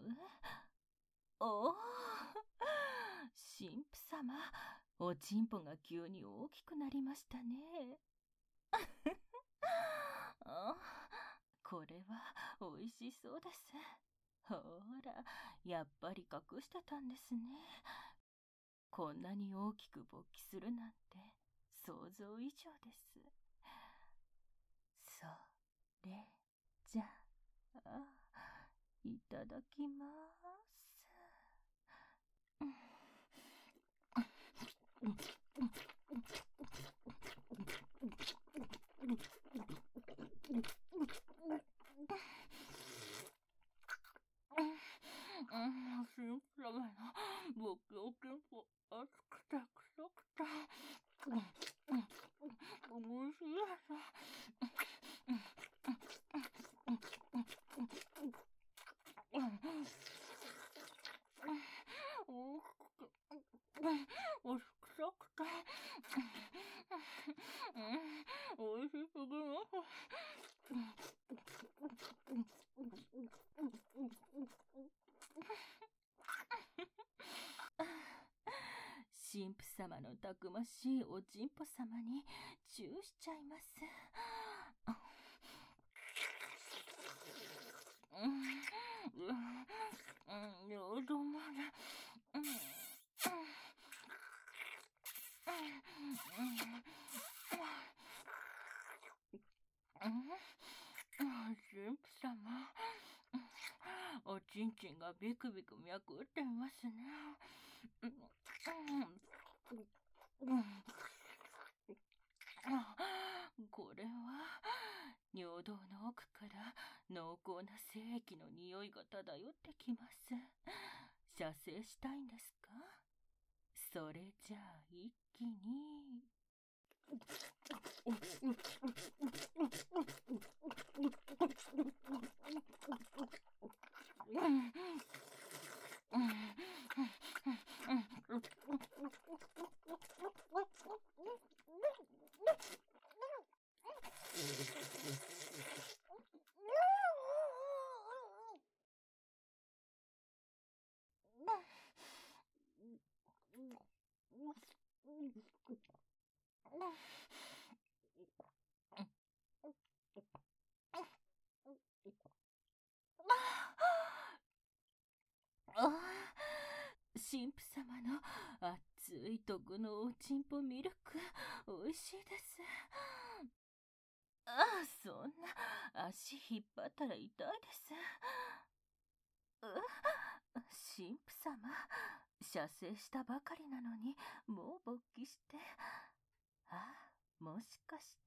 おお、神父様、おちんぽが急に大きくなりましたね。あ、これはおいしそうです。ほら、やっぱり隠してたんですね。こんなに大きく勃起するなんて想像以上です。それじゃあ、いただきます。神父様の僕おけんぽ熱くて臭くておいしいですおいし臭くておいしすぎます。神父様のたくましいおちんぽ様にチューしちゃいます。喉まで。神父様、おちんちんがビクビク脈打っていますね。これは尿道の奥から濃厚な精液の匂いが漂ってきます。射精したいんですか？それじゃあ一気に。神父様の熱い毒のおちんぽミルク、おいしいです。そんな、足引っ張ったら痛いです。神父様、射精したばかりなのに、もう勃起して。もしかして。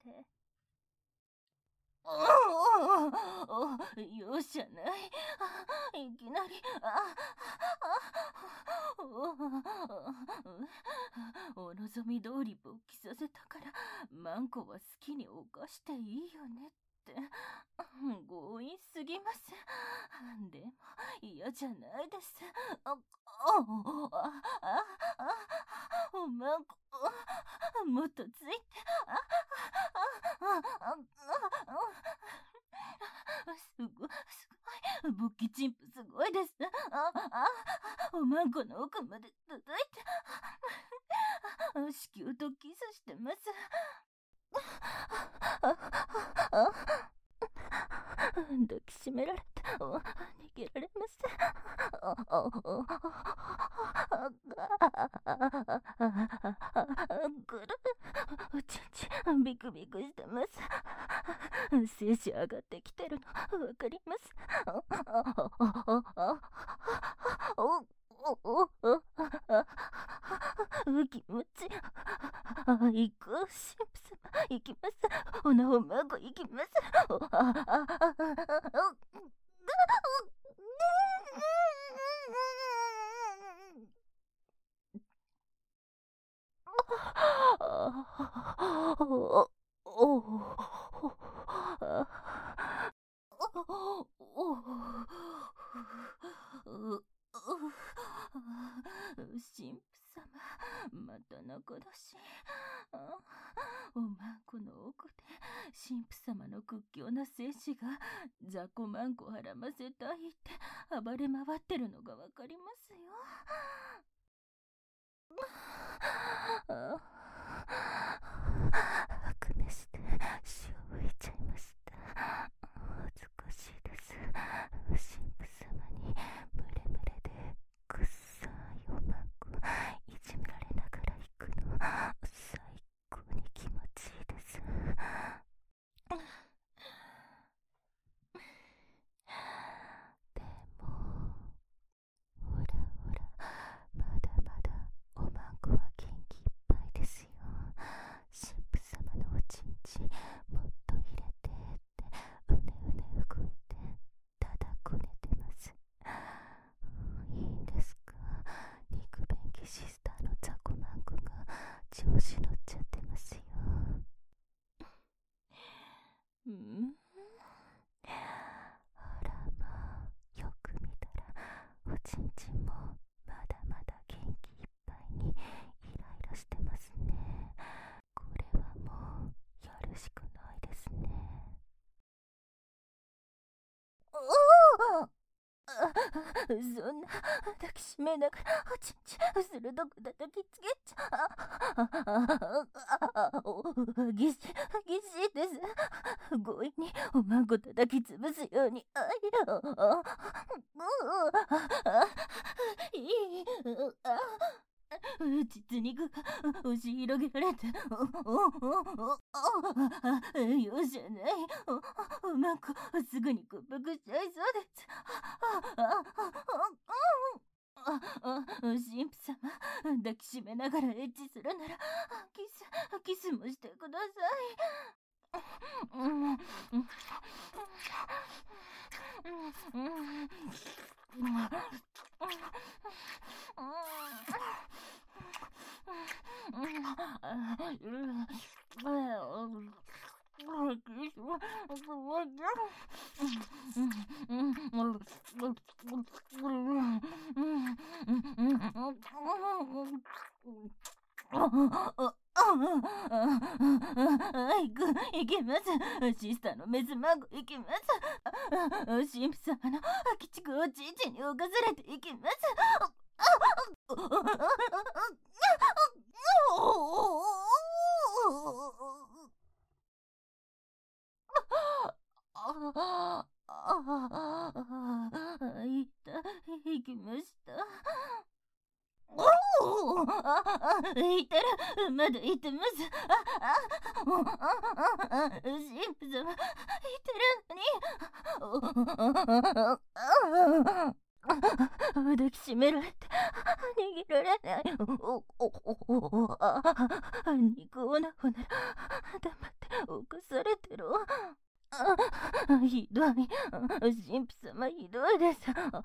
容赦ない。いきなり。お望み通り勃起させたから、マンコは好きに犯していいよねって。強引すぎます。でも嫌じゃないです。マンコ、もっとついて。すごい、勃起チンプすごいです。おまんこの奥まで届いて、子宮とキスしてます。抱きしめられて逃げられません。ぐるおちんちんビクビクしてます。精子上がってきてるのわかります。気持ち行く。神父様行きます。おなおまご行きます。神父様、また仲出し。おまんこの奥で神父様の屈強な戦士が雑魚まんこはらませたいって暴れ回ってるのがわかりますよ。 悪目して血を拭いちゃいました。恥ずかしいです。神父様にムレムレでくっさいおまんこいじめられながら行くの最高に気持ちいいです。でもほらほら、まだまだおまんこは元気いっぱいですよ。神父様のおちんちもっと入れてってうねうね動いてただこねてます。いいんですか？肉便器シスターのザコマンコが調子乗っちゃってますよ。あらまあ、よく見たらおちんちんもまだまだ元気いっぱいにイライラしてますね。これはもうやるしかないですね。そんな抱きしめながらおちんち鋭く叩きつけちゃ激しいです。強引におまんこ叩き潰すように実肉が押し広げられて容赦ない。おまんこすぐに屈服しちゃいそうです。神父様、抱きしめながらエッチするならキスもしてください。いけます。シスターのメスマンゴいけます。神父様の鬼畜おちんちんに侵されていきます。いきました。いてる、まだいてます。神父様、いてるのに。抱きしめられて逃げられない。肉をなほなら黙って犯されてる。ひどい。神父様ひどいです。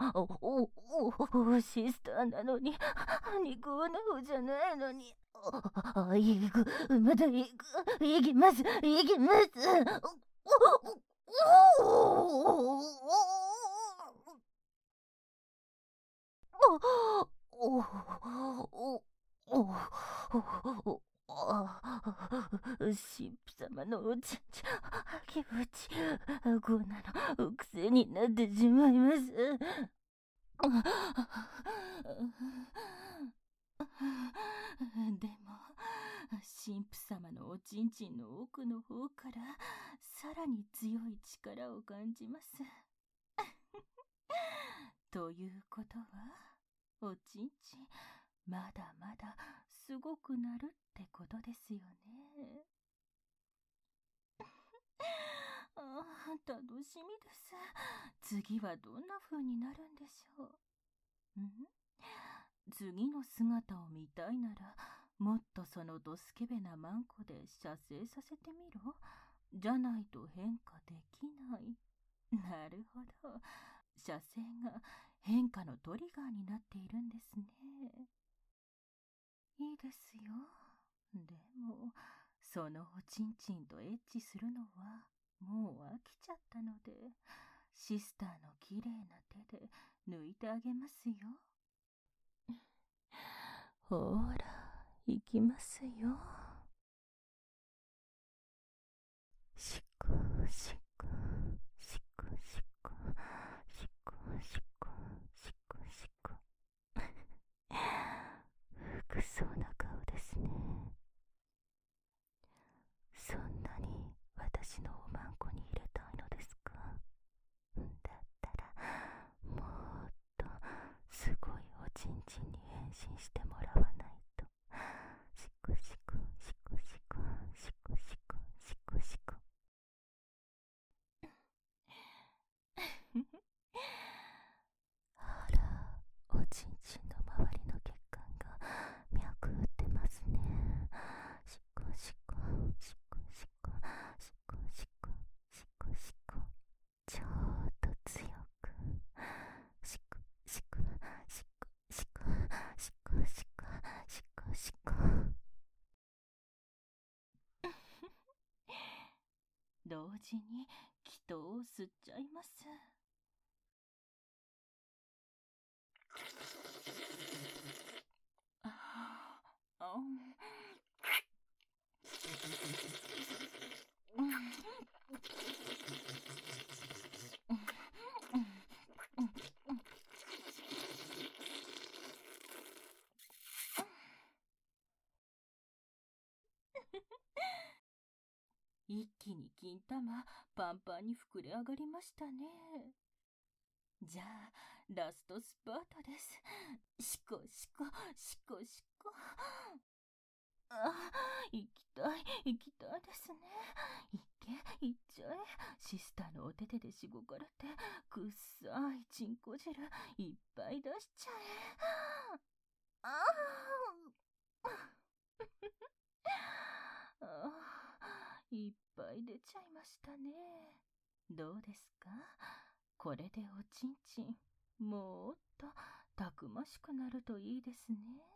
シスターなのに肉をなほじゃないのに。行く、まだ行きます。神父様のおちんち気持ちこんなの癖になってしまいます。 でも神父様のおちんちんの奥の方からさらに強い力を感じます。ということはおちんちんまだまだすごくなるってことですよね。楽しみです。次はどんな風になるんでしょう。次の姿を見たいならもっとそのドスケベなマンコで射精させてみろ。じゃないと変化できない。なるほど。射精が変化のトリガーになっているんですね。いいですよ。でもそのおちんちんとエッチするのはもう飽きちゃったので、シスターのきれいな手で抜いてあげますよ。 ほら、行きますよ。しくしくしくしくしくしくしくしく服そうな顔ですね。そんなに私のおまんこに入れたいのですか？だったらもっとすごいおちんちんに変身してもらわないと。しくしくしくしくしくしくしくしく。あら、おちんちんの周りの血管が脈打ってますね。しくしくしくしくしくしくしくしく。ちょっと強く。しくしくしくしくしくしくしくしく。 同時に気筒を吸っちゃいます。一気に金玉パンパンに膨れ上がりましたね。じゃあラストスパートです。シコシコシコシコ。行きたい行きたいですね。行っちゃえ。シスターのお手手でしごかれてくっさいチンコ汁いっぱい出しちゃえ。いっぱい出ちゃいましたね。どうですか？これでおちんちんもっとたくましくなるといいですね。